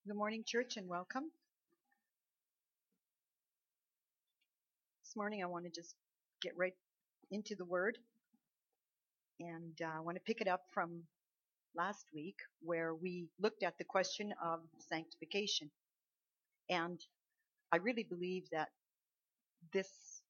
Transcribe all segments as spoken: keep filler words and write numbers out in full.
Good morning, church, and welcome. This morning, I want to just get right into the Word, and uh, I want to pick it up from last week where we looked at the question of sanctification. And I really believe that this,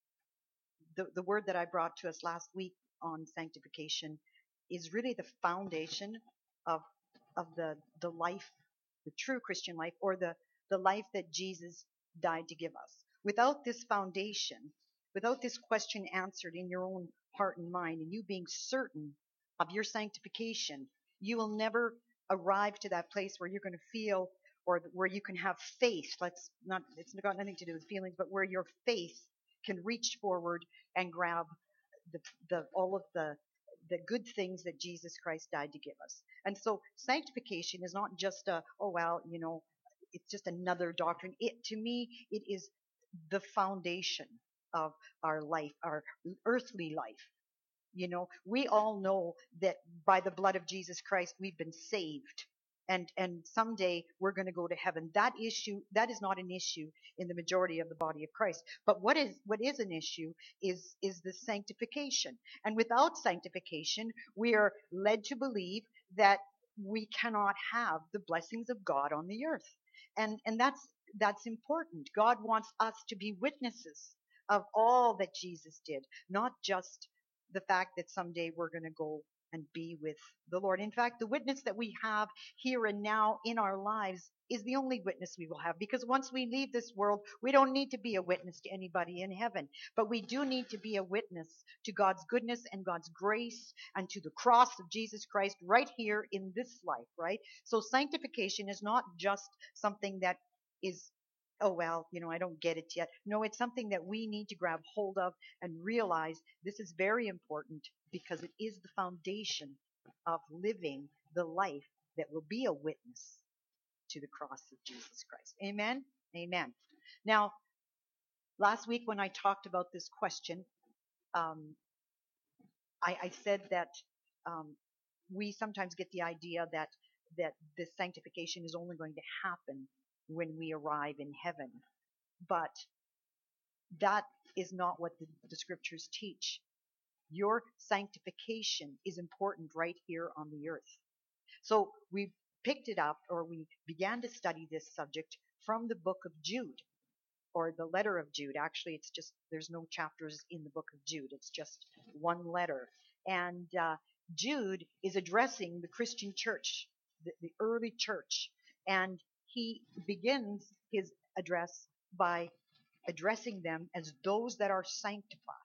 the, the word that I brought to us last week on sanctification, is really the foundation of of the the life, the true Christian life, or the the life that Jesus died to give us. Without this foundation, without this question answered in your own heart and mind, and you being certain of your sanctification, you will never arrive to that place where you're going to feel, or where you can have faith. Let's not, it's got nothing to do with feelings, but where your faith can reach forward and grab the, the all of the the good things that Jesus Christ died to give us. And so sanctification is not just a, oh well, you know, it's just another doctrine. It, to me, it is the foundation of our life, our earthly life. You know, we all know that by the blood of Jesus Christ, we've been saved. And, and someday we're going to go to heaven. That issue, that is not an issue in the majority of the body of Christ. But what is, what is an issue is, is the sanctification. And without sanctification, we are led to believe that we cannot have the blessings of God on the earth. And, and that's, that's important. God wants us to be witnesses of all that Jesus did, not just the fact that someday we're going to go and be with the Lord. In fact, the witness that we have here and now in our lives is the only witness we will have, because once we leave this world, we don't need to be a witness to anybody in heaven, but we do need to be a witness to God's goodness and God's grace and to the cross of Jesus Christ right here in this life, right? So sanctification is not just something that is, oh well, you know, I don't get it yet. No, it's something that we need to grab hold of and realize this is very important, because it is the foundation of living the life that will be a witness to the cross of Jesus Christ. Amen. Amen. Now, last week when I talked about this question, um, I, I said that um, we sometimes get the idea that that this sanctification is only going to happen when we arrive in heaven. But that is not what the, the scriptures teach. Your sanctification is important right here on the earth. So we picked it up, or we began to study this subject from the book of Jude, or the letter of Jude. Actually, it's just, there's no chapters in the book of Jude. It's just one letter. And uh, Jude is addressing the Christian church, the, the early church. And he begins his address by addressing them as those that are sanctified.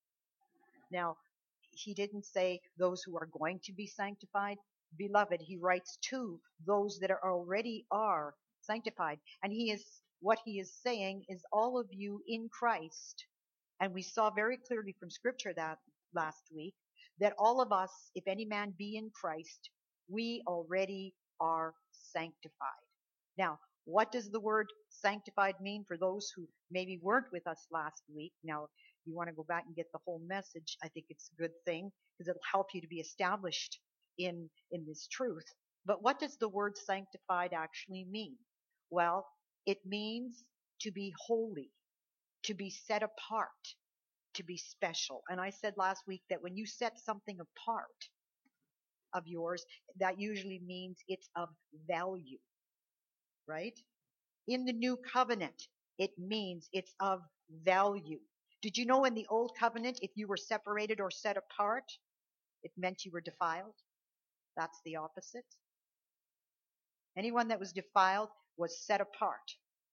Now, he didn't say those who are going to be sanctified. Beloved, he writes to those that are already are sanctified. And he is, what he is saying is all of you in Christ. And we saw very clearly from scripture that last week, that all of us, if any man be in Christ, we already are sanctified. Now, what does the word sanctified mean for those who maybe weren't with us last week? Now, you want to go back and get the whole message, I think it's a good thing, because it'll help you to be established in, in this truth. But what does the word sanctified actually mean? Well, it means to be holy, to be set apart, to be special. And I said last week that when you set something apart of yours, that usually means it's of value, right? In the new covenant, it means it's of value. Did you know in the old covenant, if you were separated or set apart, it meant you were defiled? That's the opposite. Anyone that was defiled was set apart,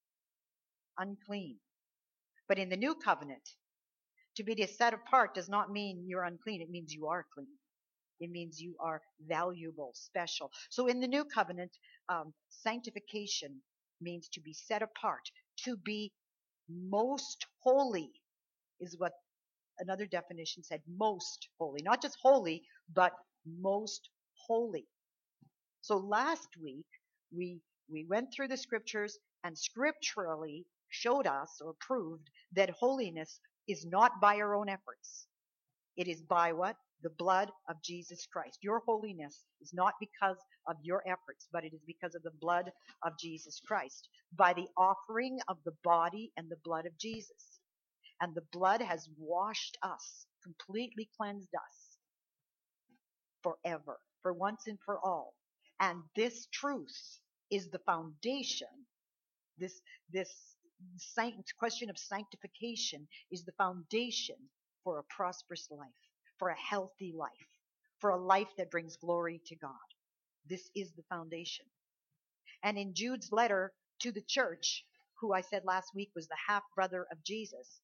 unclean. But in the new covenant, to be set apart does not mean you're unclean. It means you are clean. It means you are valuable, special. So in the new covenant, um, sanctification means to be set apart, to be most holy is what another definition said, most holy. Not just holy, but most holy. So last week, we we went through the scriptures and scripturally showed us or proved that holiness is not by our own efforts. It is by what? the blood of Jesus Christ. Your holiness is not because of your efforts, but it is because of the blood of Jesus Christ, by the offering of the body and the blood of Jesus. And the blood has washed us, completely cleansed us forever, for once and for all. And this truth is the foundation. This, this sanct- question of sanctification is the foundation for a prosperous life, for a healthy life, for a life that brings glory to God. This is the foundation. And in Jude's letter to the church, who I said last week was the half-brother of Jesus,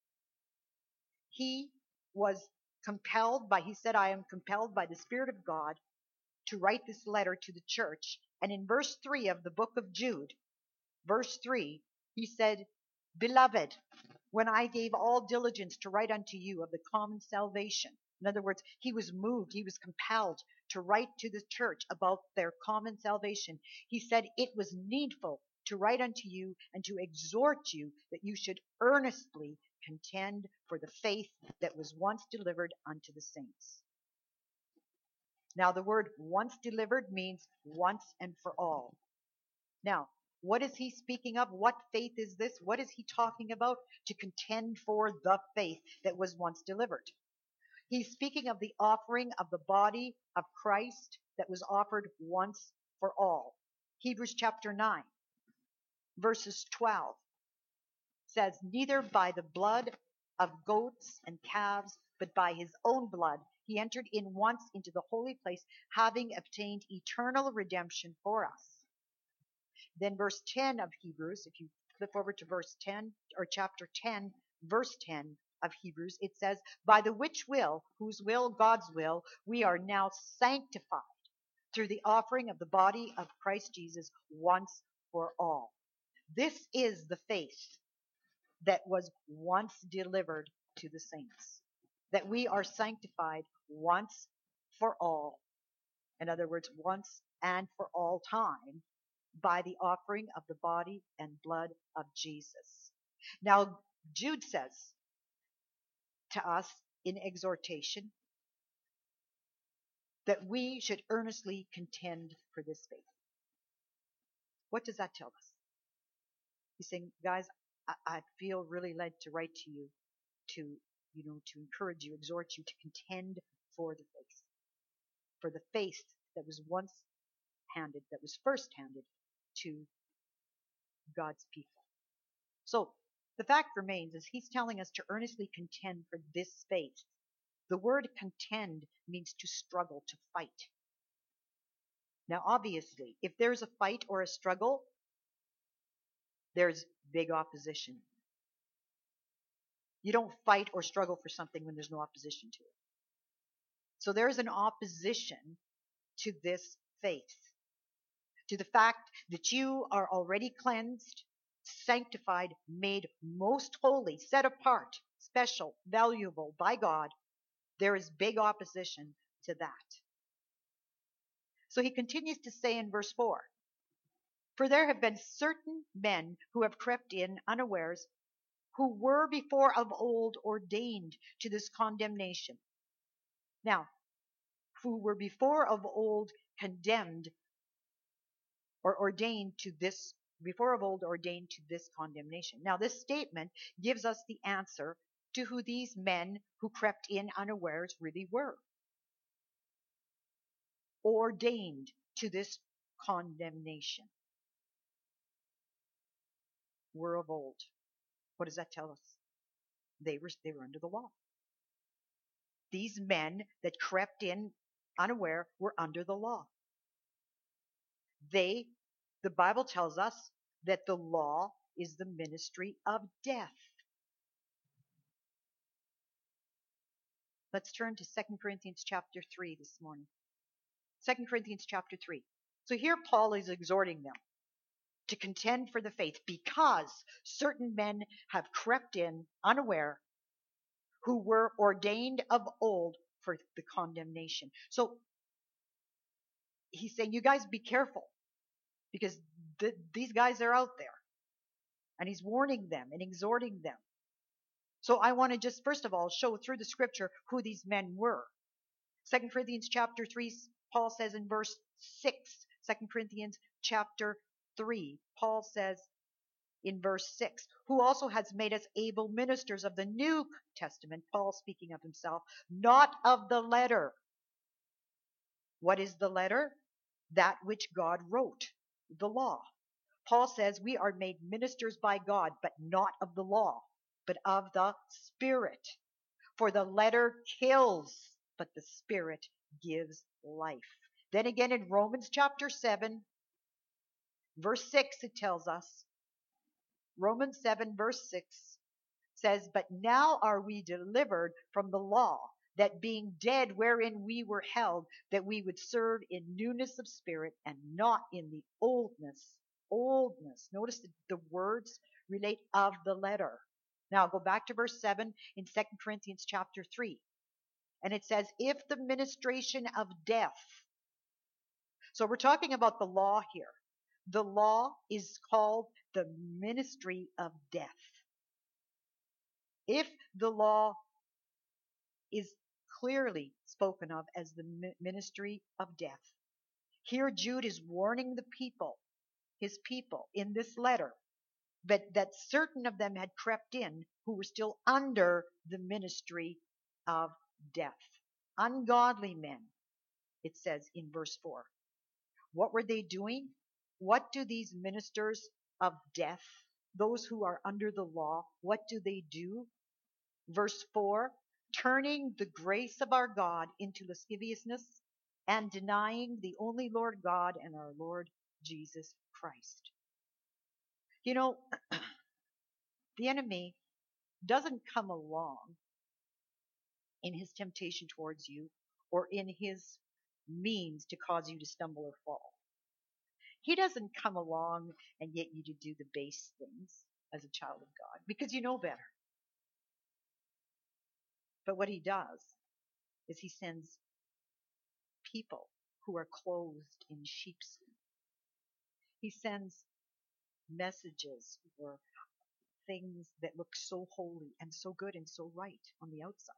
he was compelled by, he said, I am compelled by the Spirit of God to write this letter to the church. And in verse three of the book of Jude, verse three, he said, Beloved, when I gave all diligence to write unto you of the common salvation. In other words, he was moved, he was compelled to write to the church about their common salvation. He said, it was needful to write unto you and to exhort you that you should earnestly contend for the faith that was once delivered unto the saints. Now, the word once delivered means once and for all. Now, what is he speaking of? What faith is this? What is he talking about? To contend for the faith that was once delivered. He's speaking of the offering of the body of Christ that was offered once for all. Hebrews chapter nine, verses twelve says, Neither by the blood of goats and calves, but by his own blood, he entered in once into the holy place, having obtained eternal redemption for us. Then verse ten of Hebrews, if you flip over to verse ten, or chapter ten, verse ten of Hebrews, it says, By the which will, whose will, God's will, we are now sanctified through the offering of the body of Christ Jesus once for all. This is the faith that was once delivered to the saints, that we are sanctified once for all. In other words, once and for all time, by the offering of the body and blood of Jesus. Now, Jude says to us in exhortation that we should earnestly contend for this faith. What does that tell us? He's saying, guys, I, I feel really led to write to you to, you know, to encourage you, exhort you to contend for the faith, for the faith that was once handed, that was first handed to God's people. So the fact remains is he's telling us to earnestly contend for this faith. The word contend means to struggle, to fight. Now, obviously, if there's a fight or a struggle, there's big opposition. You don't fight or struggle for something when there's no opposition to it. So there is an opposition to this faith, to the fact that you are already cleansed, sanctified, made most holy, set apart, special, valuable by God. There is big opposition to that. So he continues to say in verse four, For there have been certain men who have crept in unawares, who were before of old ordained to this condemnation. Now, who were before of old condemned or ordained to this, before of old ordained to this condemnation. Now, this statement gives us the answer to who these men who crept in unawares really were. Ordained to this condemnation were of old. What does that tell us? They were, they were under the law. These men that crept in unaware were under the law. They, the Bible tells us that the law is the ministry of death. Let's turn to Second Corinthians chapter three this morning. Second Corinthians chapter three. So here Paul is exhorting them to contend for the faith because certain men have crept in unaware who were ordained of old for the condemnation. So he's saying, you guys be careful because th- these guys are out there. And he's warning them and exhorting them. So I want to just first of all show through the scripture who these men were. Second Corinthians chapter three, Paul says in verse six, Second Corinthians chapter three, Paul says in verse six, who also has made us able ministers of the New Testament, Paul speaking of himself, not of the letter. What is the letter? That which God wrote, the law. Paul says we are made ministers by God, but not of the law, but of the Spirit. For the letter kills, but the Spirit gives life. Then again in Romans chapter seven, verse six, it tells us, Romans seven, verse six says, but now are we delivered from the law, that being dead wherein we were held, that we would serve in newness of spirit and not in the oldness. Oldness. Notice the, the words relate of the letter. Now go back to verse seven in Second Corinthians chapter three. And it says, if the ministration of death. So we're talking about the law here. The law is called the ministry of death. If the law is clearly spoken of as the ministry of death, here Jude is warning the people, his people, in this letter, but that certain of them had crept in who were still under the ministry of death. Ungodly men, it says in verse four. What were they doing? What do these ministers of death, those who are under the law, what do they do? Verse four, turning the grace of our God into lasciviousness and denying the only Lord God and our Lord Jesus Christ. You know, the enemy doesn't come along in his temptation towards you or in his means to cause you to stumble or fall. He doesn't come along and get you to do the base things as a child of God because you know better. But what he does is he sends people who are clothed in sheepskin. He sends messages or things that look so holy and so good and so right on the outside.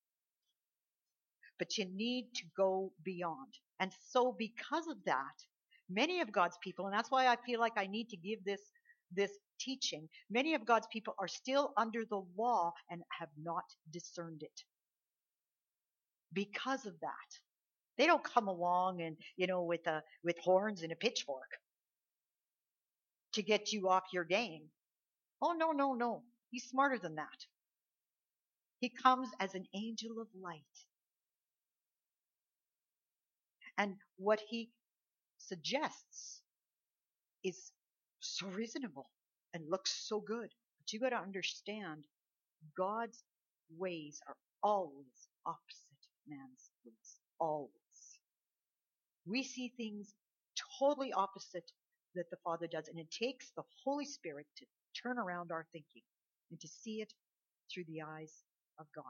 But you need to go beyond. And so because of that, many of God's people, and that's why I feel like I need to give this, this teaching, many of God's people are still under the law and have not discerned it. Because of that. They don't come along and, you know, with a, with horns and a pitchfork to get you off your game. Oh, no, no, no. He's smarter than that. He comes as an angel of light. And what he suggests is so reasonable and looks so good. But you got to understand, God's ways are always opposite man's ways. Always. We see things totally opposite that the Father does, and it takes the Holy Spirit to turn around our thinking and to see it through the eyes of God.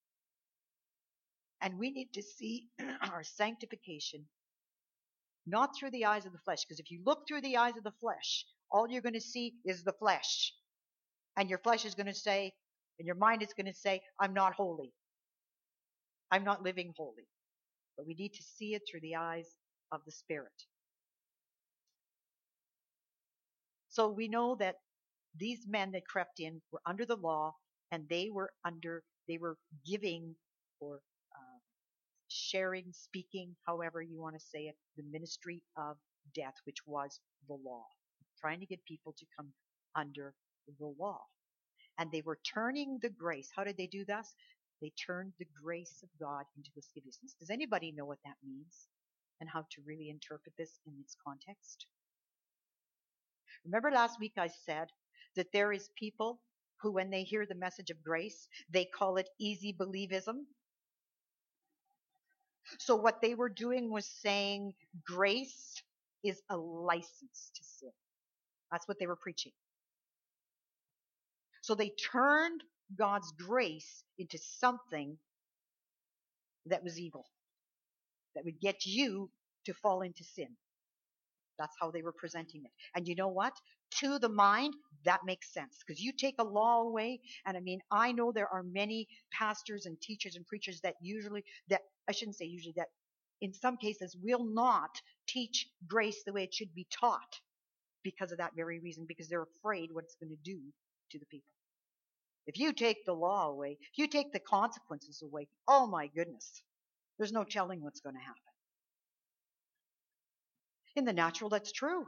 And we need to see our sanctification not through the eyes of the flesh, because if you look through the eyes of the flesh, all you're going to see is the flesh. And your flesh is going to say, and your mind is going to say, I'm not holy. I'm not living holy. But we need to see it through the eyes of the Spirit. So we know that these men that crept in were under the law, and they were under, they were giving or uh, sharing, speaking, however you want to say it, the ministry of death, which was the law. Trying to get people to come under the law. And they were turning the grace. How did they do this? They turned the grace of God into lasciviousness. Does anybody know what that means and how to really interpret this in its context? Remember last week I said that there is people who, when they hear the message of grace, they call it easy believism. So what they were doing was saying grace is a license to sin. That's what they were preaching. So they turned God's grace into something that was evil, that would get you to fall into sin. That's how they were presenting it. And you know what? To the mind, that makes sense. Because you take a law away, and I mean, I know there are many pastors and teachers and preachers that usually, that I shouldn't say usually, that in some cases will not teach grace the way it should be taught because of that very reason, because they're afraid what it's going to do to the people. If you take the law away, if you take the consequences away, oh my goodness, there's no telling what's going to happen. In the natural, that's true.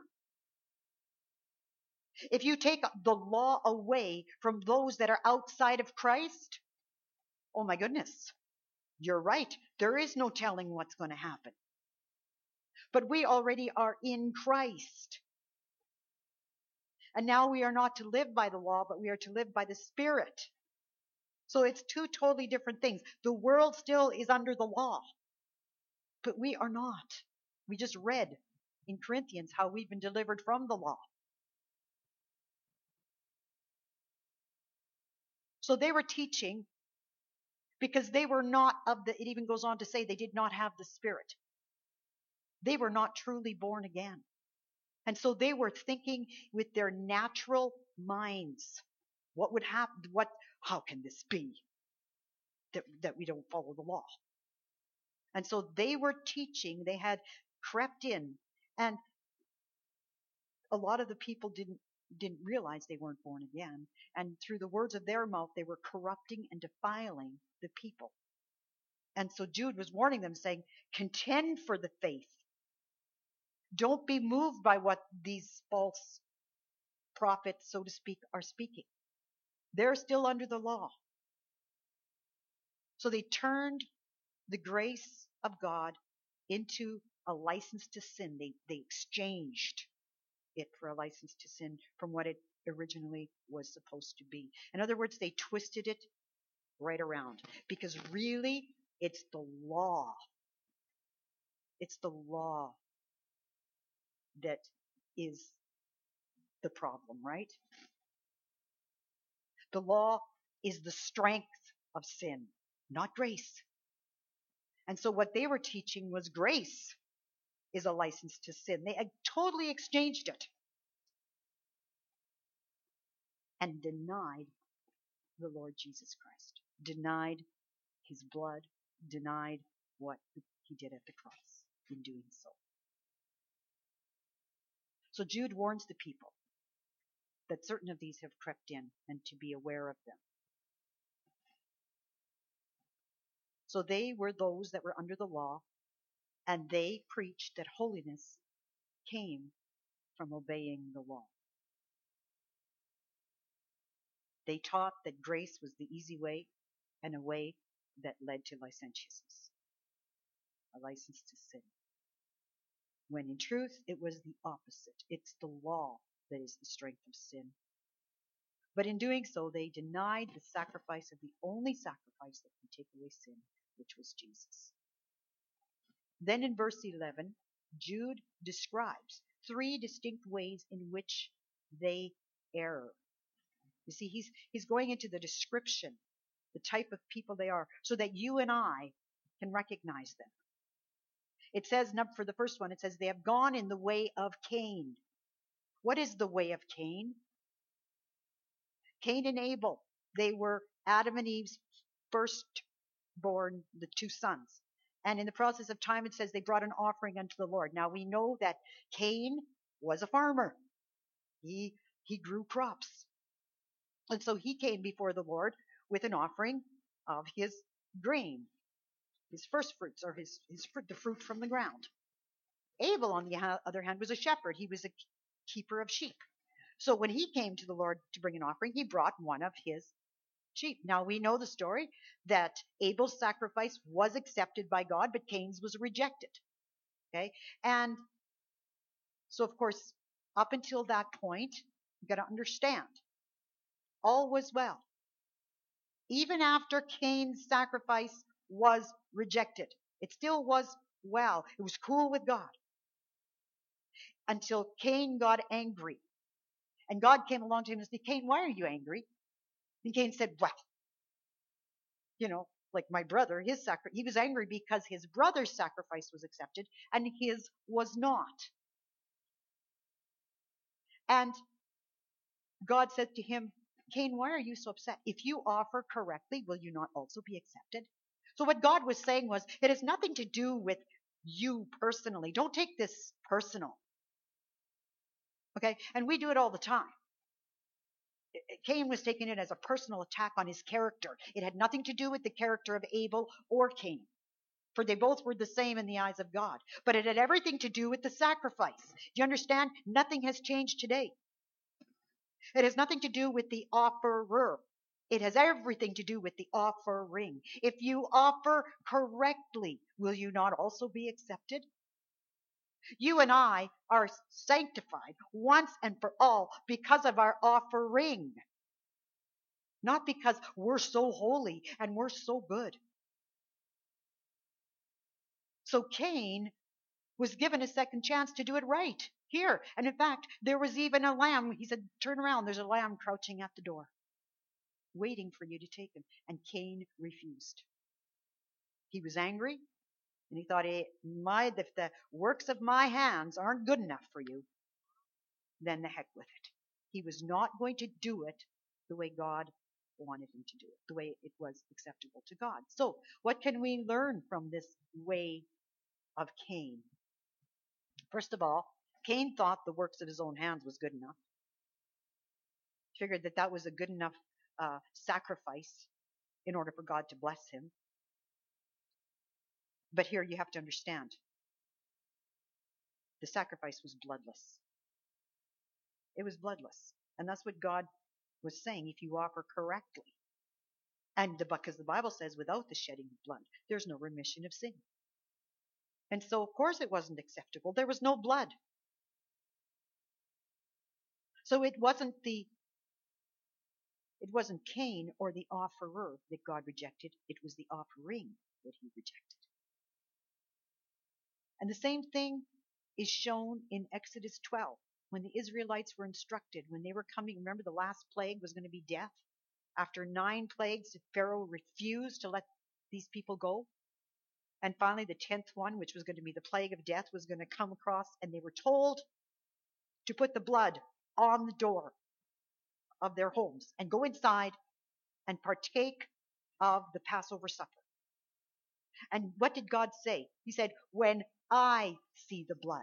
If you take the law away from those that are outside of Christ, oh my goodness, you're right. There is no telling what's going to happen. But we already are in Christ. And now we are not to live by the law, but we are to live by the Spirit. So it's two totally different things. The world still is under the law, but we are not. We just read in Corinthians how we've been delivered from the law. So they were teaching because they were not of the, it even goes on to say they did not have the Spirit. They were not truly born again. And so they were thinking with their natural minds. What would happen? What, how can this be that, that we don't follow the law? And so they were teaching, they had crept in, and a lot of the people didn't didn't realize they weren't born again. And through the words of their mouth, they were corrupting and defiling the people. And so Jude was warning them, saying, contend for the faith. Don't be moved by what these false prophets, so to speak, are speaking. They're still under the law. So they turned the grace of God into a license to sin. They, they exchanged it for a license to sin from what it originally was supposed to be. In other words, they twisted it right around, because really it's the law. It's the law that is the problem, right? The law is the strength of sin, not grace. And so what they were teaching was grace is a license to sin. They had totally exchanged it and denied the Lord Jesus Christ, denied his blood, denied what he did at the cross in doing so. So Jude warns the people that certain of these have crept in and to be aware of them. So they were those that were under the law, and they preached that holiness came from obeying the law. They taught that grace was the easy way and a way that led to licentiousness, a license to sin. When in truth, it was the opposite. It's the law that is the strength of sin. But in doing so, they denied the sacrifice of the only sacrifice that can take away sin, which was Jesus. Then in verse eleven, Jude describes three distinct ways in which they err. You see, he's, he's going into the description, the type of people they are, so that you and I can recognize them. It says, for the first one, it says, they have gone in the way of Cain. What is the way of Cain? Cain and Abel, they were Adam and Eve's firstborn, the two sons. And in the process of time, it says they brought an offering unto the Lord. Now we know that Cain was a farmer. He, he grew crops. And so he came before the Lord with an offering of his grain, his first fruits, or his, his fruit, the fruit from the ground. Abel, on the other hand, was a shepherd. He was a keeper of sheep. So when he came to the Lord to bring an offering, he brought one of his sheep. Now we know the story that Abel's sacrifice was accepted by God, but Cain's was rejected. Okay? And so, of course, up until that point, you got to understand, all was well. Even after Cain's sacrifice was rejected, it still was well. It was cool with God. Until Cain got angry. And God came along to him and said, Cain, why are you angry? And Cain said, well, you know, like my brother, his sacrifice, he was angry because his brother's sacrifice was accepted and his was not. And God said to him, Cain, why are you so upset? If you offer correctly, will you not also be accepted? So what God was saying was, it has nothing to do with you personally. Don't take this personal. Okay? And we do it all the time. Cain was taking it as a personal attack on his character. It had nothing to do with the character of Abel or Cain, for they both were the same in the eyes of God. But it had everything to do with the sacrifice. Do you understand? Nothing has changed today. It has nothing to do with the offerer. It has everything to do with the offering. If you offer correctly, will you not also be accepted? You and I are sanctified once and for all because of our offering, not because we're so holy and we're so good. So Cain was given a second chance to do it right here. And in fact, there was even a lamb. He said, turn around. There's a lamb crouching at the door, waiting for you to take him. And Cain refused. He was angry, and he thought, hey, my, if the works of my hands aren't good enough for you, then the heck with it. He was not going to do it the way God wanted him to do it, the way it was acceptable to God. So what can we learn from this way of Cain? First of all, Cain thought the works of his own hands was good enough. Figured that that was a good enough uh, sacrifice in order for God to bless him. But here you have to understand, the sacrifice was bloodless. It was bloodless. And that's what God was saying, if you offer correctly. And the, because the Bible says without the shedding of blood, there's no remission of sin. And so, of course, it wasn't acceptable. There was no blood. So it wasn't the it wasn't Cain or the offerer that God rejected. It was the offering that he rejected. And the same thing is shown in Exodus twelve, when the Israelites were instructed, when they were coming. Remember, the last plague was going to be death. After nine plagues, Pharaoh refused to let these people go. And finally, the tenth one, which was going to be the plague of death, was going to come across, and they were told to put the blood on the door of their homes and go inside and partake of the Passover supper. And what did God say? He said, when I see the blood,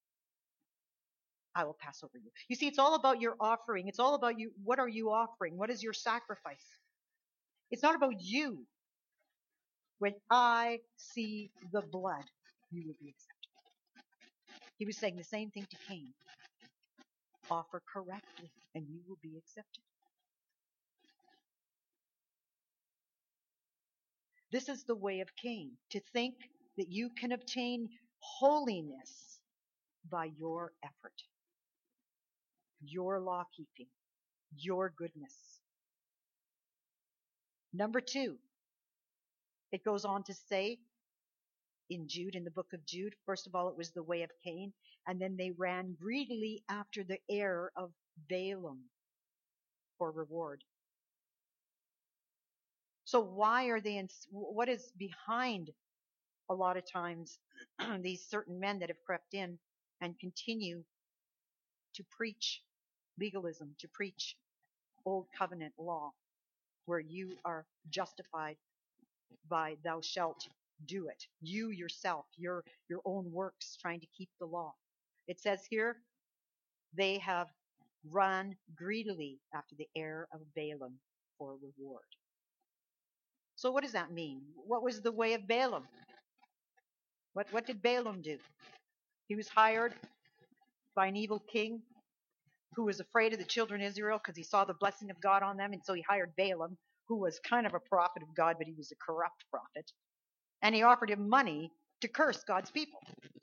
I will pass over you. You see, it's all about your offering. It's all about you. What are you offering? What is your sacrifice? It's not about you. When I see the blood, you will be accepted. He was saying the same thing to Cain. Offer correctly, and you will be accepted. This is the way of Cain, to think that you can obtain holiness by your effort, your law keeping, your goodness. Number two, it goes on to say in Jude, in the book of Jude, first of all, it was the way of Cain, and then they ran greedily after the heir of Balaam for reward. So why are they in, what is behind a lot of times these certain men that have crept in and continue to preach legalism, to preach old covenant law, where you are justified by thou shalt do it. You yourself, your your own works, trying to keep the law. It says here, they have run greedily after the heir of Balaam for reward. So what does that mean? What was the way of Balaam? What what did Balaam do? He was hired by an evil king who was afraid of the children of Israel because he saw the blessing of God on them, and so he hired Balaam, who was kind of a prophet of God, but he was a corrupt prophet. And he offered him money to curse God's people.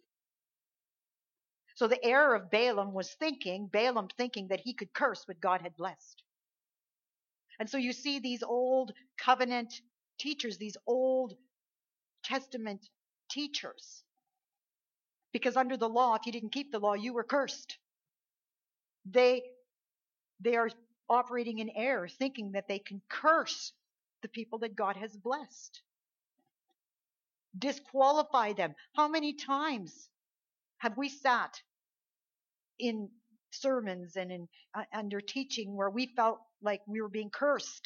So the heir of Balaam was thinking, Balaam thinking that he could curse what God had blessed. And so you see these old covenant teachers, these old Testament teachers. Because under the law, if you didn't keep the law, you were cursed. They, they are operating in error, thinking that they can curse the people that God has blessed. Disqualify them. How many times have we sat in sermons and in uh, under teaching where we felt like we were being cursed.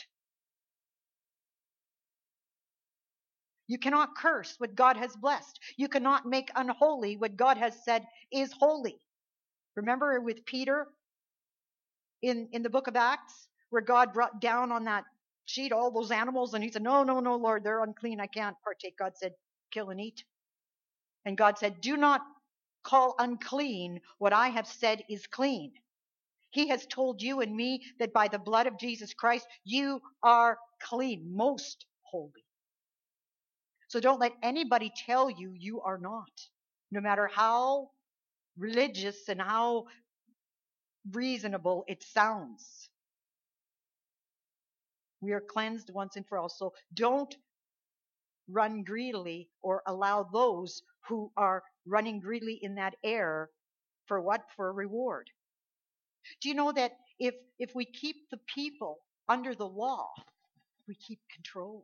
You cannot curse what God has blessed. You cannot make unholy what God has said is holy. Remember with Peter in, in the book of Acts, where God brought down on that sheet all those animals, and he said, no, no, no, Lord, they're unclean. I can't partake. God said, kill and eat. And God said, do not call unclean what I have said is clean. He has told you and me that by the blood of Jesus Christ, you are clean, most holy. So don't let anybody tell you you are not, no matter how religious and how reasonable it sounds. We are cleansed once and for all. So don't run greedily or allow those who are running greedily in that error for what? For a reward. Do you know that if if we keep the people under the law, we keep control.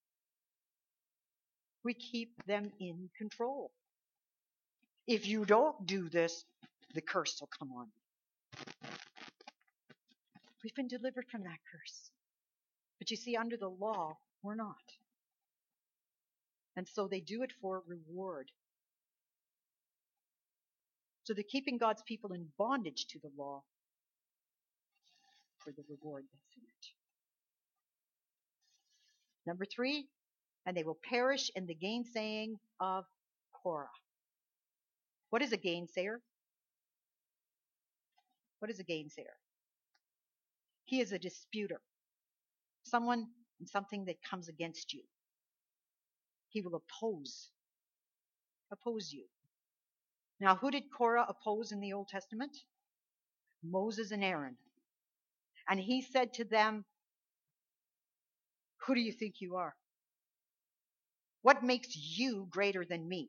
We keep them in control. If you don't do this, the curse will come on you. We've been delivered from that curse. But you see, under the law, we're not. And so they do it for reward. So they're keeping God's people in bondage to the law for the reward that's in it. Number three, and they will perish in the gainsaying of Korah. What is a gainsayer? What is a gainsayer? He is a disputer. Someone and something that comes against you. He will oppose. Oppose you. Now, who did Korah oppose in the Old Testament? Moses and Aaron. And he said to them, who do you think you are? What makes you greater than me?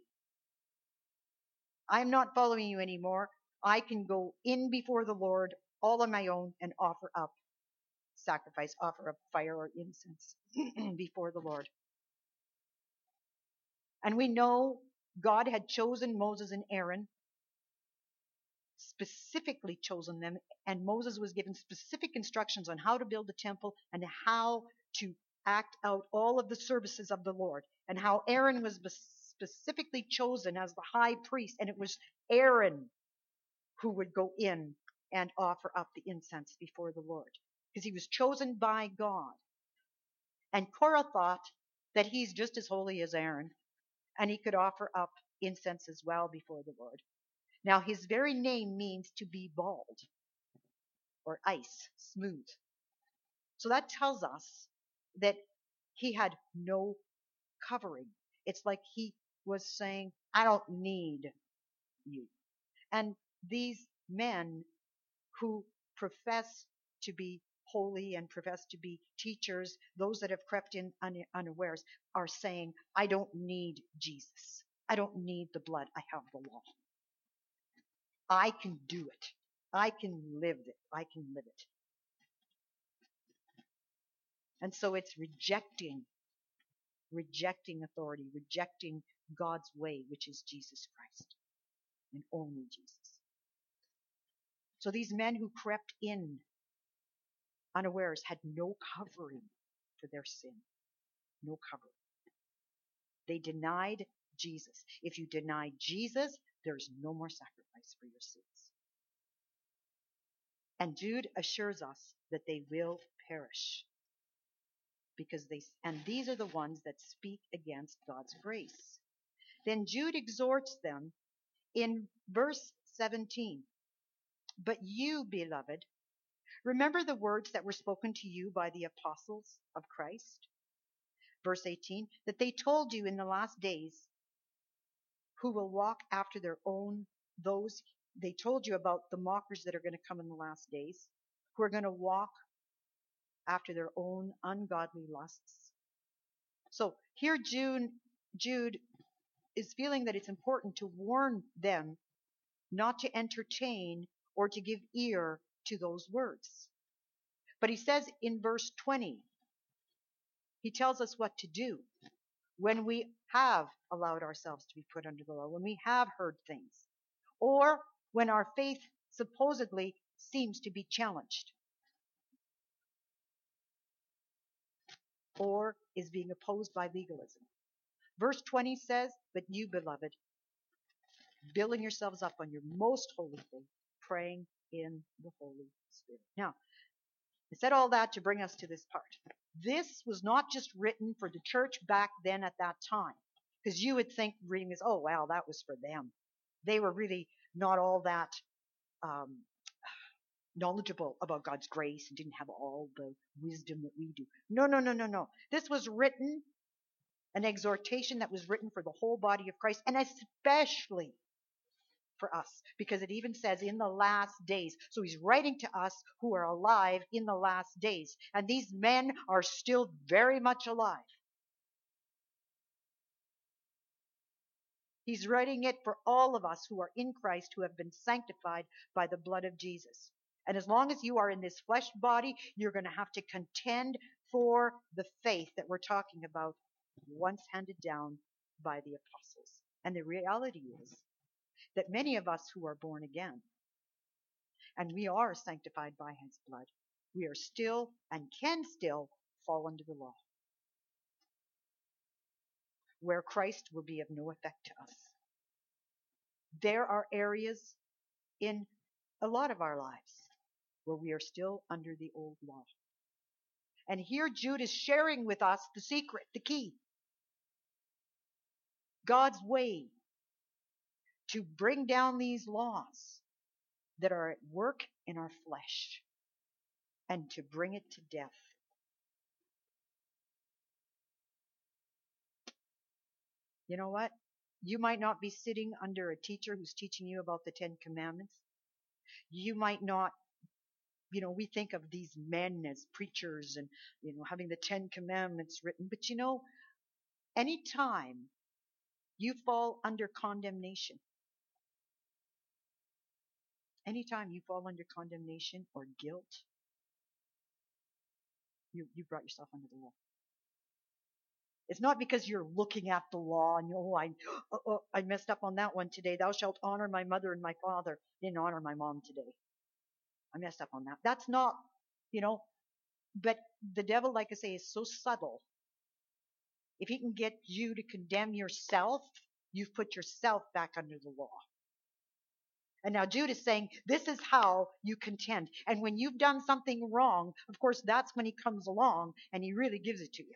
I'm not following you anymore. I can go in before the Lord all on my own and offer up sacrifice, offer up fire or incense before the Lord. And we know God had chosen Moses and Aaron, specifically chosen them, and Moses was given specific instructions on how to build the temple and how to act out all of the services of the Lord, and how Aaron was specifically chosen as the high priest, and it was Aaron who would go in and offer up the incense before the Lord, because he was chosen by God. And Korah thought that he's just as holy as Aaron, and he could offer up incense as well before the Lord. Now, his very name means to be bald, or ice, smooth. So that tells us that he had no covering. It's like he was saying, I don't need you. And these men who profess to be holy and profess to be teachers, those that have crept in un- unawares, are saying, I don't need Jesus. I don't need the blood. I have the law. I can do it. I can live it. I can live it. And so it's rejecting, rejecting authority, rejecting God's way, which is Jesus Christ and only Jesus. So these men who crept in unawares had no covering for their sin. No covering. They denied Jesus. If you deny Jesus, there's no more sacrifice for your sins. And Jude assures us that they will perish. Because they, and these are the ones that speak against God's grace. Then Jude exhorts them in verse seventeen. But you, beloved, remember the words that were spoken to you by the apostles of Christ. Verse eighteen, that they told you in the last days who will walk after their own, those, they told you about the mockers that are going to come in the last days, who are going to walk after their own ungodly lusts. So here Jude, Jude is feeling that it's important to warn them not to entertain or to give ear to those words. But he says in verse twenty, he tells us what to do when we have allowed ourselves to be put under the law, when we have heard things, or when our faith supposedly seems to be challenged or is being opposed by legalism. Verse twenty says, but you, beloved, building yourselves up on your most holy faith, praying in the Holy Spirit. Now, I said all that to bring us to this part. This was not just written for the church back then at that time, because you would think reading this, oh, well, that was for them. They were really not all that um, knowledgeable about God's grace and didn't have all the wisdom that we do. No, no, no, no, no. This was written, an exhortation that was written for the whole body of Christ, and especially for us, because it even says in the last days. So he's writing to us who are alive in the last days. And these men are still very much alive. He's writing it for all of us who are in Christ, who have been sanctified by the blood of Jesus. And as long as you are in this flesh body, you're going to have to contend for the faith that we're talking about, once handed down by the apostles. And the reality is that many of us who are born again, and we are sanctified by his blood, we are still and can still fall under the law, where Christ will be of no effect to us. There are areas in a lot of our lives where we are still under the old law. And here Jude is sharing with us the secret, the key. God's way to bring down these laws that are at work in our flesh and to bring it to death. You know what? You might not be sitting under a teacher who's teaching you about the Ten Commandments. You might not, you know, we think of these men as preachers and, you know, having the Ten Commandments written. But you know, anytime you fall under condemnation, anytime you fall under condemnation or guilt, you, you brought yourself under the law. It's not because you're looking at the law and, oh, I, oh, oh, I messed up on that one today. Thou shalt honor my mother and my father. Didn't honor my mom today. I messed up on that. That's not, you know, but the devil, like I say, is so subtle. If he can get you to condemn yourself, you've put yourself back under the law. And now Jude is saying, this is how you contend. And when you've done something wrong, of course, that's when he comes along and he really gives it to you.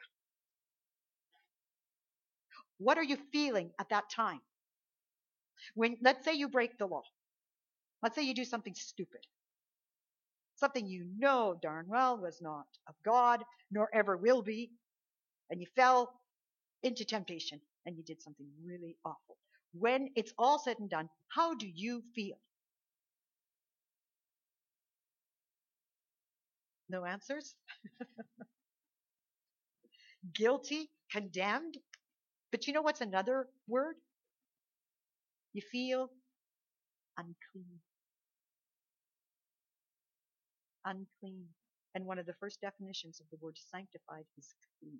What are you feeling at that time? When, let's say you break the law. Let's say you do something stupid. Something you know darn well was not of God, nor ever will be. And you fell into temptation and you did something really awful. When it's all said and done, how do you feel? No answers? Guilty? Condemned? But you know what's another word? You feel unclean. Unclean. And one of the first definitions of the word sanctified is clean.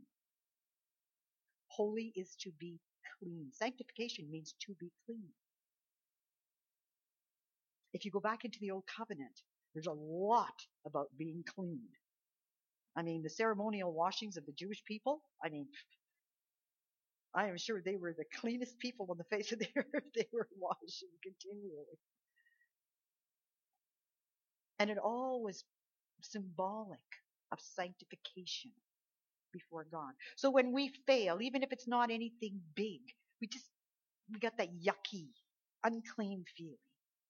Holy is to be clean. Sanctification means to be clean. If you go back into the Old Covenant, there's a lot about being clean. I mean, the ceremonial washings of the Jewish people, I mean, I am sure they were the cleanest people on the face of the earth. They were washing continually. And it all was symbolic of sanctification before God. So when we fail, even if it's not anything big, we just, we got that yucky, unclean feeling.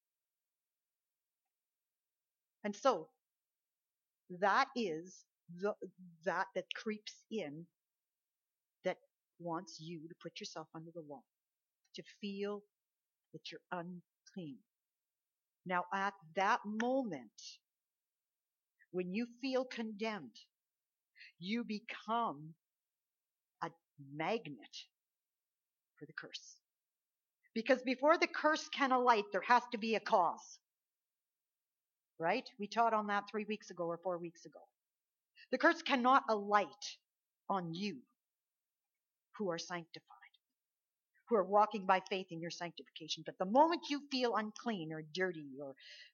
And so that is the, that that creeps in, that wants you to put yourself under the law, to feel that you're unclean. Now at that moment, when you feel condemned, you become a magnet for the curse. Because before the curse can alight, there has to be a cause. Right? We taught on that three weeks ago or four weeks ago. The curse cannot alight on you who are sanctified, who are walking by faith in your sanctification. But the moment you feel unclean or dirty or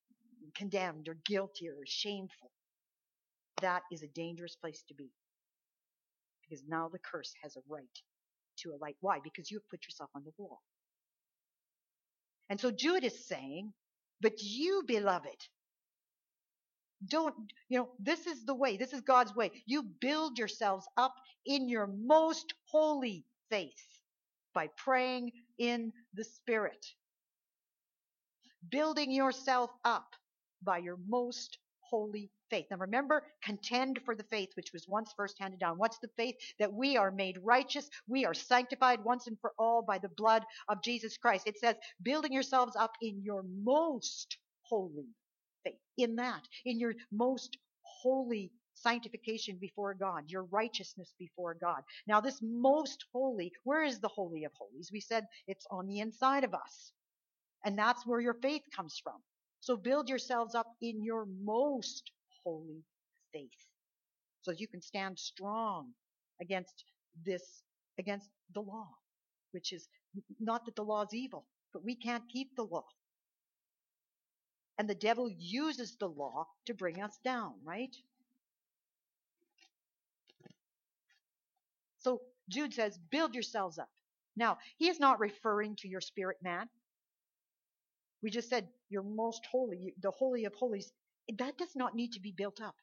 condemned or guilty or shameful. That is a dangerous place to be, because now the curse has a right to a light. Why? Because you have put yourself under the law. And so Jude is saying, but you, beloved, don't, you know, this is the way, this is God's way. You build yourselves up in your most holy faith by praying in the Spirit. Building yourself up by your most holy faith. Now remember, contend for the faith which was once first handed down. What's the faith? That we are made righteous, we are sanctified once and for all by the blood of Jesus Christ. It says, building yourselves up in your most holy faith. In that, in your most holy sanctification before God, your righteousness before God. Now this most holy, where is the Holy of Holies? We said it's on the inside of us. And that's where your faith comes from. So build yourselves up in your most holy faith, so that you can stand strong against this, against the law, which is not that the law is evil, but we can't keep the law. And the devil uses the law to bring us down, right? So Jude says, build yourselves up. Now, he is not referring to your spirit man. We just said your most holy, the Holy of Holies. That does not need to be built up.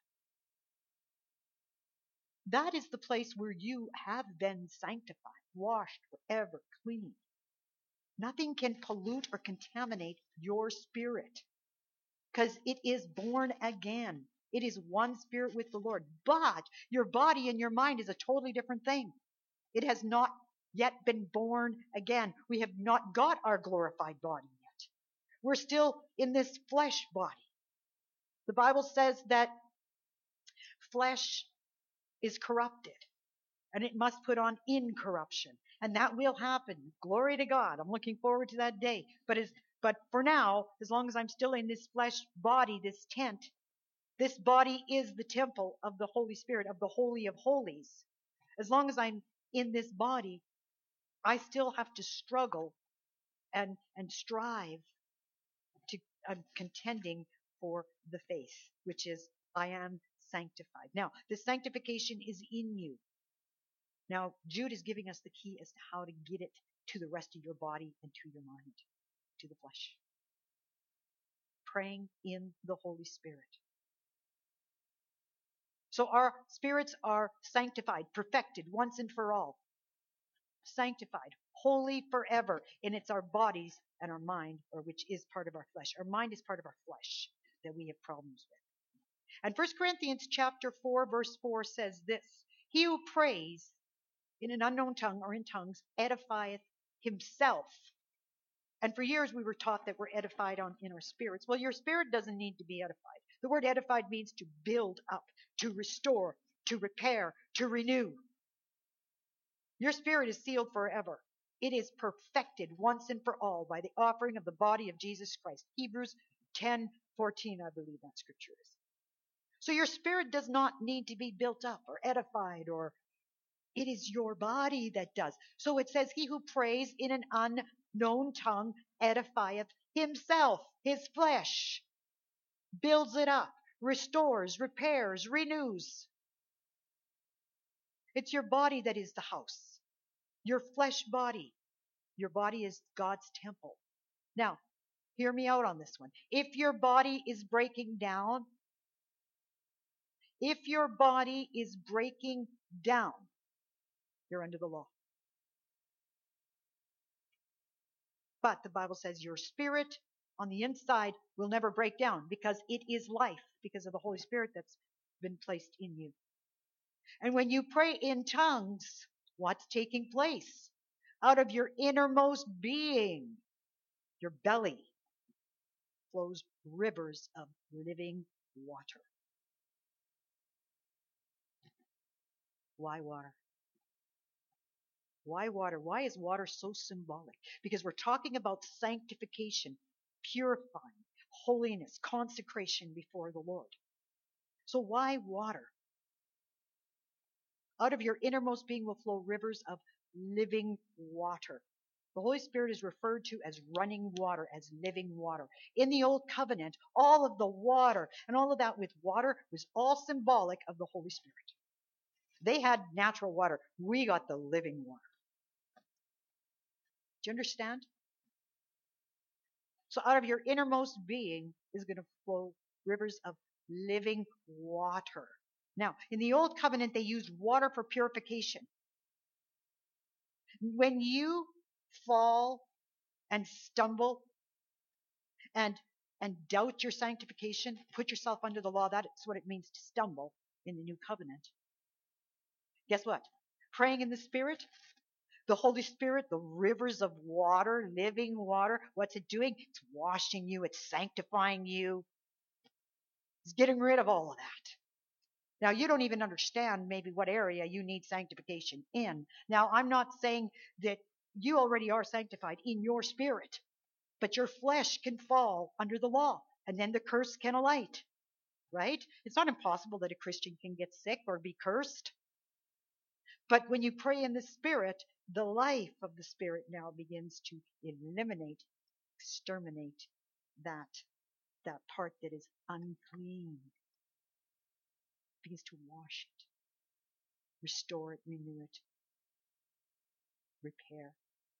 That is the place where you have been sanctified, washed, forever, clean. Nothing can pollute or contaminate your spirit, because it is born again. It is one spirit with the Lord. But your body and your mind is a totally different thing. It has not yet been born again. We have not got our glorified body yet. We're still in this flesh body. The Bible says that flesh is corrupted, and it must put on incorruption. And that will happen. Glory to God. I'm looking forward to that day. But as but for now, as long as I'm still in this flesh body, this tent, this body is the temple of the Holy Spirit, of the Holy of Holies. As long as I'm in this body, I still have to struggle and, and strive to, I'm contending for the faith, which is, I am sanctified. Now, the sanctification is in you. Now, Jude is giving us the key as to how to get it to the rest of your body and to your mind, to the flesh. Praying in the Holy Spirit. So our spirits are sanctified, perfected once and for all. Sanctified, holy forever. And it's our bodies and our mind, or which is part of our flesh. Our mind is part of our flesh that we have problems with. And First Corinthians chapter four, verse four says this: He who prays in an unknown tongue or in tongues edifieth himself. And for years we were taught that we're edified on in our spirits. Well, your spirit doesn't need to be edified. The word edified means to build up, to restore, to repair, to renew. Your spirit is sealed forever. It is perfected once and for all by the offering of the body of Jesus Christ. Hebrews ten fourteen, I believe that scripture is. So your spirit does not need to be built up or edified, or it is your body that does. So it says, he who prays in an unknown tongue edifieth himself, his flesh, builds it up, restores, repairs, renews. It's your body that is the house. Your flesh body. Your body is God's temple. Now, hear me out on this one. If your body is breaking down, if your body is breaking down, you're under the law. But the Bible says your spirit on the inside will never break down, because it is life, because of the Holy Spirit that's been placed in you. And when you pray in tongues, what's taking place? Out of your innermost being, your belly, flows rivers of living water. Why water? Why water? Why is water so symbolic? Because we're talking about sanctification, purifying, holiness, consecration before the Lord. So why water? Out of your innermost being will flow rivers of living water. The Holy Spirit is referred to as running water, as living water. In the Old Covenant, all of the water and all of that with water was all symbolic of the Holy Spirit. They had natural water. We got the living water. Do you understand? So out of your innermost being is going to flow rivers of living water. Now, in the Old Covenant, they used water for purification. When you fall and stumble and and doubt your sanctification, put yourself under the law, that's what it means to stumble in the New Covenant. Guess what? Praying in the Spirit, the Holy Spirit, the rivers of water, living water, what's it doing? It's washing you, it's sanctifying you. It's getting rid of all of that. Now, you don't even understand maybe what area you need sanctification in. Now, I'm not saying that you already are sanctified in your spirit, but your flesh can fall under the law, and then the curse can alight, right? It's not impossible that a Christian can get sick or be cursed. But when you pray in the Spirit, the life of the Spirit now begins to eliminate, exterminate that, that part that is unclean. Begins to wash it, restore it, renew it, repair.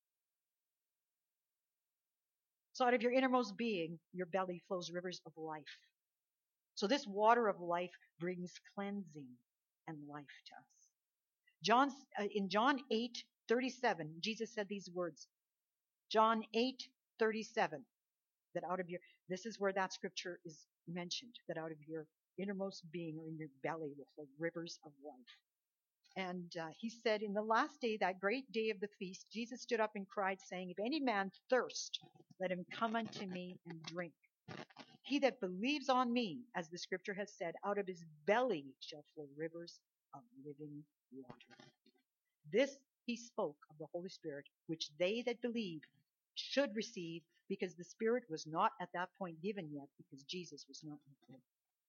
So out of your innermost being, your belly flows rivers of life. So this water of life brings cleansing and life to us. John, uh, in John eight thirty-seven, Jesus said these words. John eight thirty-seven, that out of your, this is where that scripture is mentioned, that out of your innermost being or in your belly will flow rivers of life. And uh, he said, in the last day, that great day of the feast, Jesus stood up and cried, saying, if any man thirst, let him come unto me and drink. He that believes on me, as the scripture has said, out of his belly shall flow rivers of living water. This he spoke of the Holy Spirit, which they that believe should receive, because the Spirit was not at that point given yet, because Jesus was not yet there.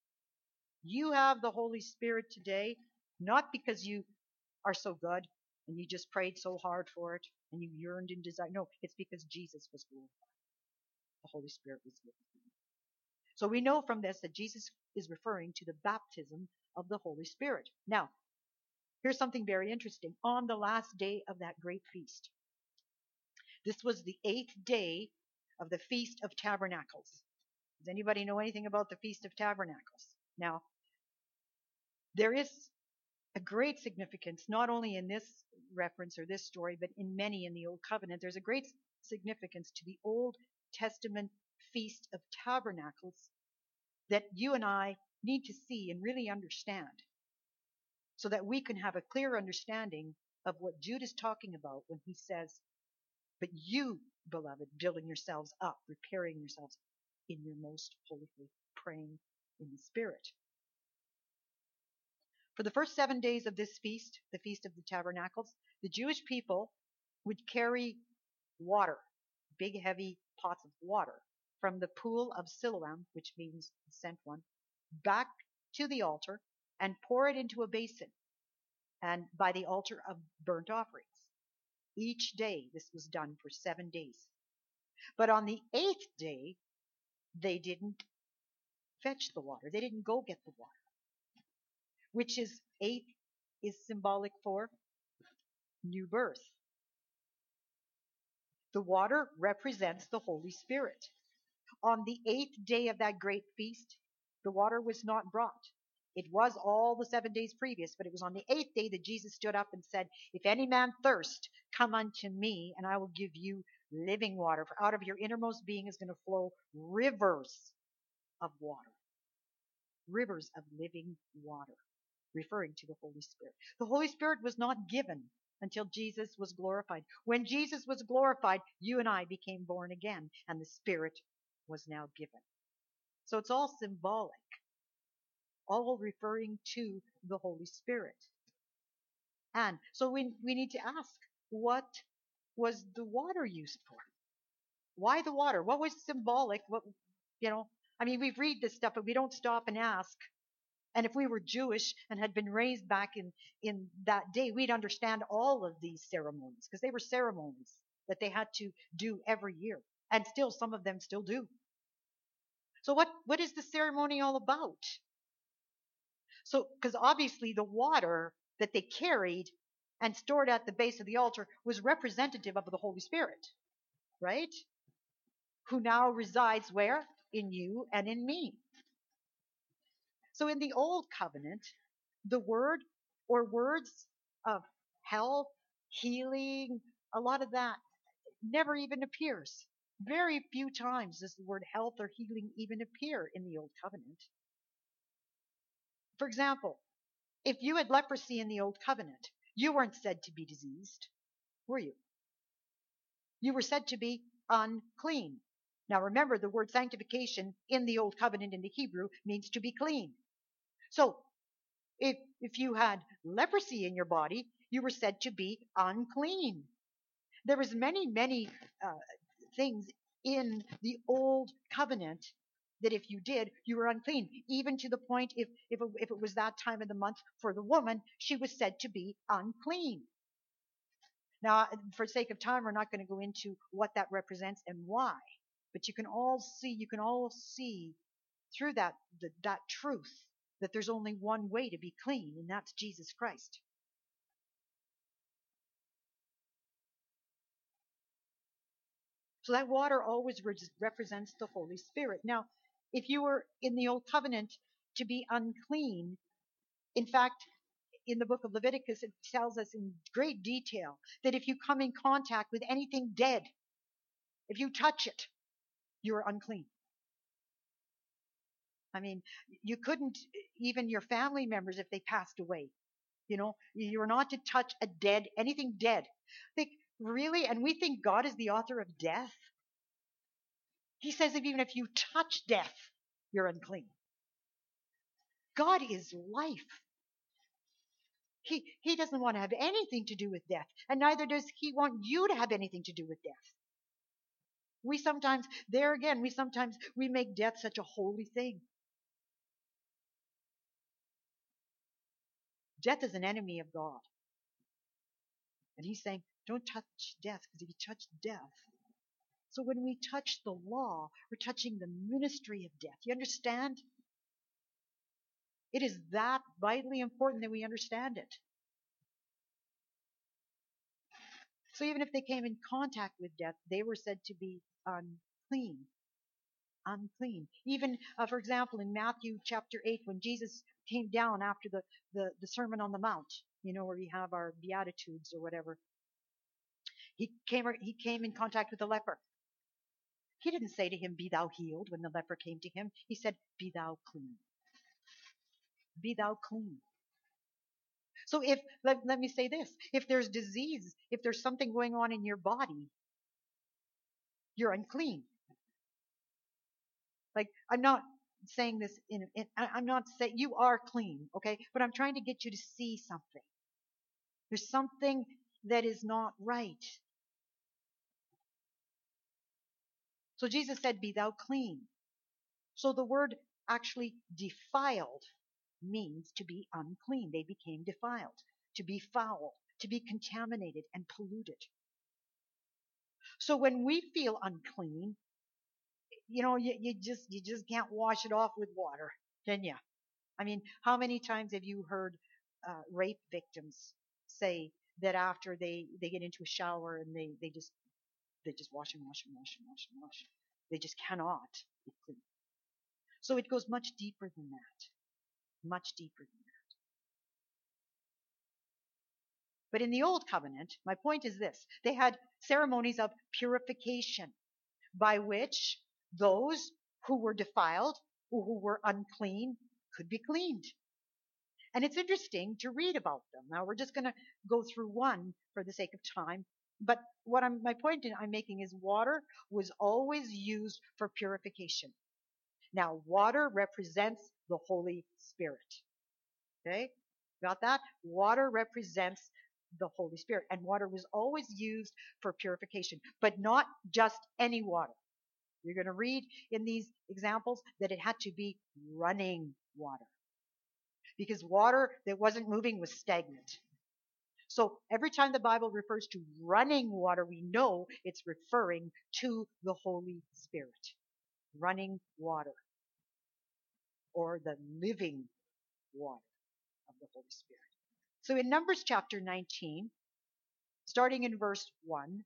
You have the Holy Spirit today, not because you are so good and you just prayed so hard for it and you yearned and desired. No, it's because Jesus was glorified. The Holy Spirit was given. So we know from this that Jesus is referring to the baptism of the Holy Spirit. Now, here's something very interesting. On the last day of that great feast, this was the eighth day of the Feast of Tabernacles. Does anybody know anything about the Feast of Tabernacles? Now, there is a great significance, not only in this reference or this story, but in many in the Old Covenant. There's a great significance to the Old Testament Feast of Tabernacles that you and I need to see and really understand, so that we can have a clear understanding of what Jude is talking about when he says, but you, beloved, building yourselves up, preparing yourselves in your most holy faith, praying in the Spirit. For the first seven days of this feast, the Feast of the Tabernacles, the Jewish people would carry water, big heavy pots of water, from the pool of Siloam, which means the sent one, back to the altar and pour it into a basin, and by the altar of burnt offerings. Each day this was done for seven days. But on the eighth day, they didn't fetch the water. They didn't go get the water, which is, eight is symbolic for new birth. The water represents the Holy Spirit. On the eighth day of that great feast, the water was not brought. It was all the seven days previous, but it was on the eighth day that Jesus stood up and said, if any man thirst, come unto me, and I will give you living water. For out of your innermost being is going to flow rivers of water. Rivers of living water, referring to the Holy Spirit. The Holy Spirit was not given until Jesus was glorified. When Jesus was glorified, you and I became born again, and the Spirit was now given. So it's all symbolic, all referring to the Holy Spirit. And so we, we need to ask, what was the water used for? Why the water? What was symbolic? What, you know, I mean, we read this stuff, but we don't stop and ask. And if we were Jewish and had been raised back in, in that day, we'd understand all of these ceremonies, because they were ceremonies. that they had to do every year. And still, some of them still do. So what, what is the ceremony all about? So, because obviously the water that they carried and stored at the base of the altar was representative of the Holy Spirit, right? Who now resides where? In you and in me. So in the old covenant, the word or words of health, healing, a lot of that never even appears. Very few times does the word health or healing even appear in the old covenant. For example, if you had leprosy in the old covenant, you weren't said to be diseased, were you? You were said to be unclean. Now remember, the word sanctification in the old covenant in the Hebrew means to be clean. So if, if you had leprosy in your body, you were said to be unclean. There was many, many uh, things in the old covenant that if you did, you were unclean. Even to the point, if, if, it, if it was that time of the month for the woman, she was said to be unclean. Now, for sake of time, we're not going to go into what that represents and why. But you can all see, you can all see through that, the, that truth that there's only one way to be clean, and that's Jesus Christ. So that water always re- represents the Holy Spirit. Now, if you were in the Old Covenant to be unclean, in fact, in the book of Leviticus, it tells us in great detail that if you come in contact with anything dead, if you touch it, you're unclean. I mean, you couldn't, even your family members, if they passed away, you know, you're not to touch a dead, anything dead. Think, really? And we think God is the author of death? He says that even if you touch death, you're unclean. God is life. He, he doesn't want to have anything to do with death, and neither does he want you to have anything to do with death. We sometimes, there again, we sometimes, we make death such a holy thing. Death is an enemy of God. And he's saying, don't touch death, because if you touch death. So when we touch the law, we're touching the ministry of death. You understand? It is that vitally important that we understand it. So even if they came in contact with death, they were said to be unclean. Unclean. Even, uh, for example, in Matthew chapter eight, when Jesus came down after the, the, the Sermon on the Mount, you know, where we have our Beatitudes or whatever, he came, he came in contact with the leper. He didn't say to him, be thou healed, when the leper came to him. He said, be thou clean. Be thou clean. So if, let, let me say this, if there's disease, if there's something going on in your body, you're unclean. Like, I'm not saying this in, in I'm not saying, you are clean, okay? But I'm trying to get you to see something. There's something that is not right. So Jesus said, be thou clean. So the word actually defiled means to be unclean. They became defiled, to be foul, to be contaminated and polluted. So when we feel unclean, you know, you, you just you just can't wash it off with water, can you? I mean, how many times have you heard uh, rape victims say that after they, they get into a shower and they, they just they just wash and wash and wash and wash and wash. They just cannot be clean. So it goes much deeper than that. Much deeper than that. But in the Old Covenant, my point is this. They had ceremonies of purification by which those who were defiled, or who were unclean, could be cleaned. And it's interesting to read about them. Now we're just going to go through one for the sake of time. But what I'm, my point I'm making is water was always used for purification. Now water represents the Holy Spirit. Okay? Got that? Water represents the Holy Spirit. And water was always used for purification, but not just any water. You're going to read in these examples that it had to be running water. Because water that wasn't moving was stagnant. So every time the Bible refers to running water, we know it's referring to the Holy Spirit. Running water, or the living water of the Holy Spirit. So in Numbers chapter nineteen, starting in verse one,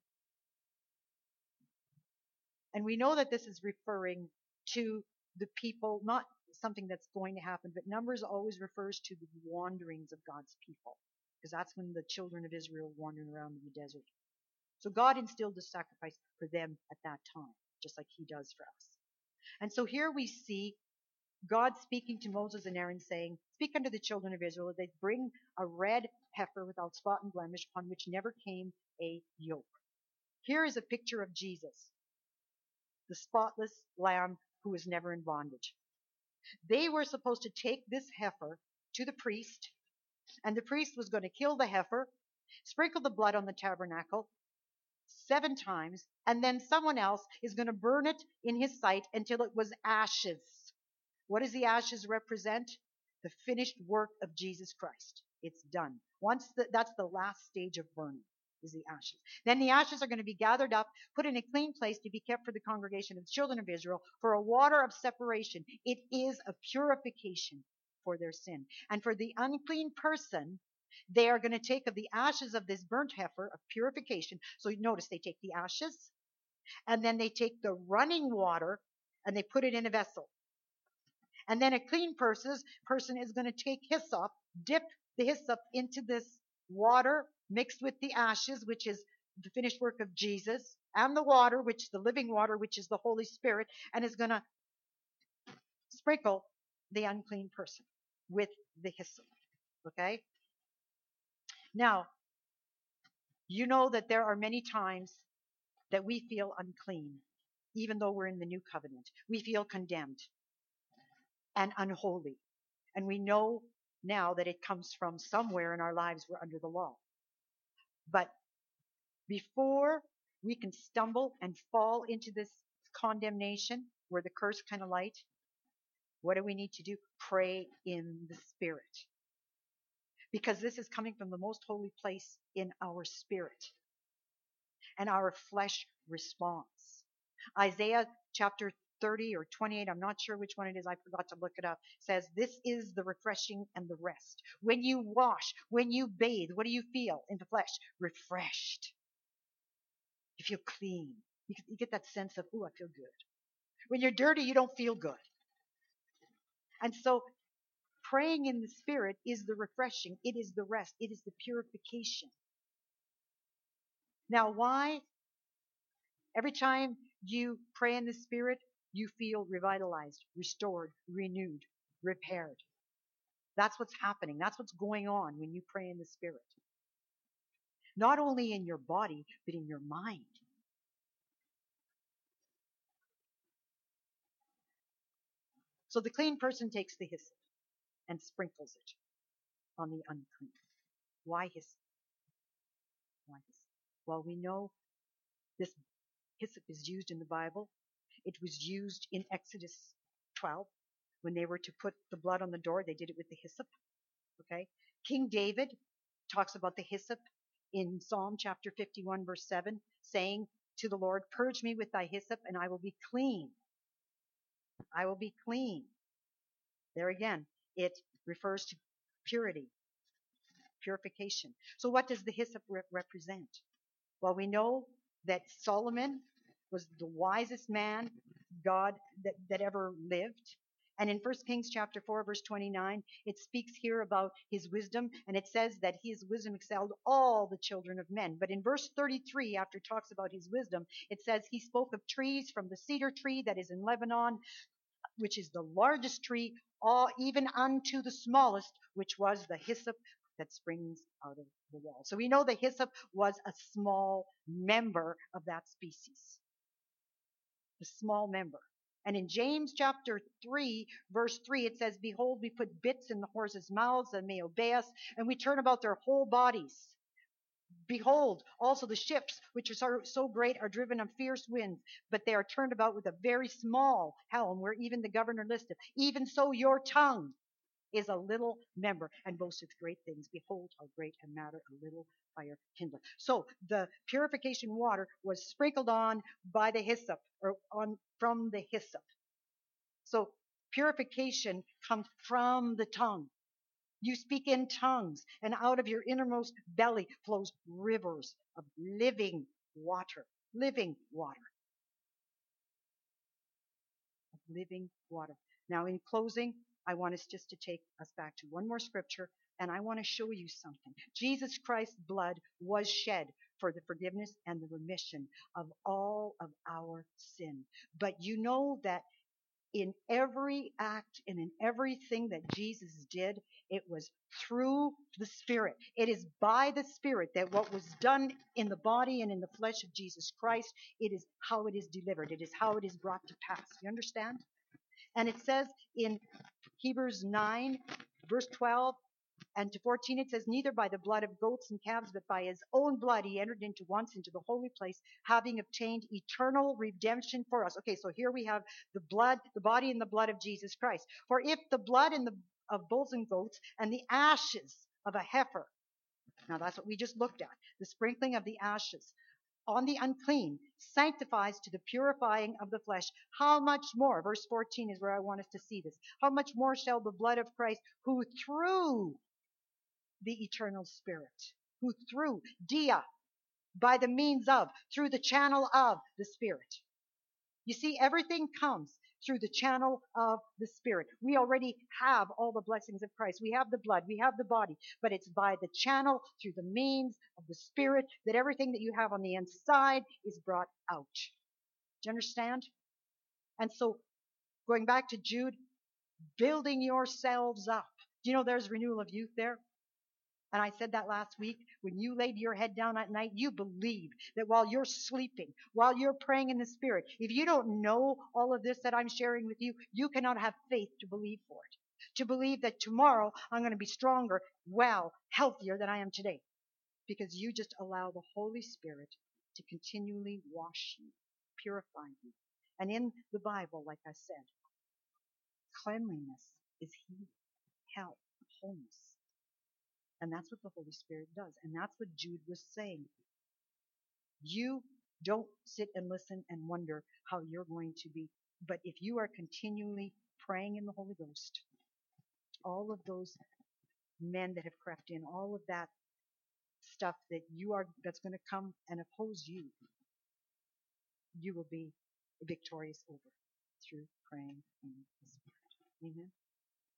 and we know that this is referring to the people, not something that's going to happen, but Numbers always refers to the wanderings of God's people, because that's when the children of Israel wandering around in the desert. So God instilled a sacrifice for them at that time, just like he does for us. And so here we see God speaking to Moses and Aaron, saying, "Speak unto the children of Israel that they bring a red heifer without spot and blemish, upon which never came a yoke." Here is a picture of Jesus, the spotless lamb who was never in bondage. They were supposed to take this heifer to the priest, and the priest was going to kill the heifer, sprinkle the blood on the tabernacle seven times, and then someone else is going to burn it in his sight until it was ashes. What does the ashes represent? The finished work of Jesus Christ. It's done. Once the, that's the last stage of burning, is the ashes. Then the ashes are going to be gathered up, put in a clean place to be kept for the congregation of the children of Israel for a water of separation. It is a purification for their sin. And for the unclean person, they are going to take of the ashes of this burnt heifer of purification. So you notice they take the ashes, and then they take the running water, and they put it in a vessel. And then a clean person, person is going to take hyssop, dip the hyssop into this water mixed with the ashes, which is the finished work of Jesus, and the water, which is the living water, which is the Holy Spirit, and is going to sprinkle the unclean person with the hyssop. Okay? Now, you know that there are many times that we feel unclean, even though we're in the new covenant. We feel condemned and unholy. And we know now that it comes from somewhere in our lives we're under the law. But before we can stumble and fall into this condemnation where the curse kind of light, what do we need to do? Pray in the Spirit. Because this is coming from the most holy place in our spirit. And our flesh responds. Isaiah chapter thirty or twenty-eight, I'm not sure which one it is, I forgot to look it up, says this is the refreshing and the rest. When you wash, when you bathe, what do you feel in the flesh? Refreshed. You feel clean. You get that sense of, ooh, I feel good. When you're dirty, you don't feel good. And so praying in the Spirit is the refreshing. It is the rest. It is the purification. Now, why? Every time you pray in the Spirit, you feel revitalized, restored, renewed, repaired. That's what's happening. That's what's going on when you pray in the Spirit. Not only in your body, but in your mind. So the clean person takes the hyssop and sprinkles it on the unclean. Why hyssop? Why hyssop? Well, we know this hyssop is used in the Bible. It was used in Exodus twelve. When they were to put the blood on the door, they did it with the hyssop. Okay? King David talks about the hyssop in Psalm chapter fifty-one, verse seven, saying to the Lord, "Purge me with thy hyssop, and I will be clean." I will be clean. There again, it refers to purity, purification. So what does the hyssop re- represent? Well, we know that Solomon was the wisest man God that, that ever lived. And in First Kings chapter four, verse twenty-nine, it speaks here about his wisdom, and it says that his wisdom excelled all the children of men. But in verse thirty-three, after it talks about his wisdom, it says he spoke of trees, from the cedar tree that is in Lebanon, which is the largest tree, all even unto the smallest, which was the hyssop that springs out of the wall. So we know the hyssop was a small member of that species. A small member. And in James chapter three, verse three, it says, "Behold, we put bits in the horses' mouths, and may obey us, and we turn about their whole bodies. Behold, also the ships, which are so, so great, are driven on fierce winds, but they are turned about with a very small helm, where even the governor listeth. Even so your tongue is a little member, and boasteth great things. Behold, how great a matter a little fire kindleth. So the purification water was sprinkled on by the hyssop, or on from the hyssop. So purification comes from the tongue. You speak in tongues, and out of your innermost belly flows rivers of living water. Living water. Of living water. Now, in closing, I want us just to take us back to one more scripture, and I want to show you something. Jesus Christ's blood was shed for the forgiveness and the remission of all of our sin. But you know that in every act and in everything that Jesus did, it was through the Spirit. It is by the Spirit that what was done in the body and in the flesh of Jesus Christ, it is how it is delivered. It is how it is brought to pass. You understand? And it says in Hebrews nine, verse twelve and to fourteen, it says, neither by the blood of goats and calves, but by his own blood he entered into once into the holy place, having obtained eternal redemption for us. Okay, so here we have the blood, the body and the blood of Jesus Christ. For if the blood and the, of bulls and goats and the ashes of a heifer, now that's what we just looked at, the sprinkling of the ashes on the unclean sanctifies to the purifying of the flesh, how much more, verse fourteen is where I want us to see this, how much more shall the blood of Christ, who through the eternal Spirit, who through dia, by the means of, through the channel of the Spirit. You see, everything comes through the channel of the Spirit. We already have all the blessings of Christ. We have the blood, we have the body, but it's by the channel, through the means of the Spirit, that everything that you have on the inside is brought out. Do you understand? And so, going back to Jude, building yourselves up. Do you know there's renewal of youth there? And I said that last week, when you laid your head down at night, you believe that while you're sleeping, while you're praying in the Spirit, if you don't know all of this that I'm sharing with you, you cannot have faith to believe for it. To believe that tomorrow I'm going to be stronger, well, healthier than I am today. Because you just allow the Holy Spirit to continually wash you, purify you. And in the Bible, like I said, cleanliness is healing, health, wholeness. And that's what the Holy Spirit does. And that's what Jude was saying. You don't sit and listen and wonder how you're going to be. But if you are continually praying in the Holy Ghost, all of those men that have crept in, all of that stuff that you are, that's going to come and oppose you, you will be victorious over through praying in the Spirit. Amen.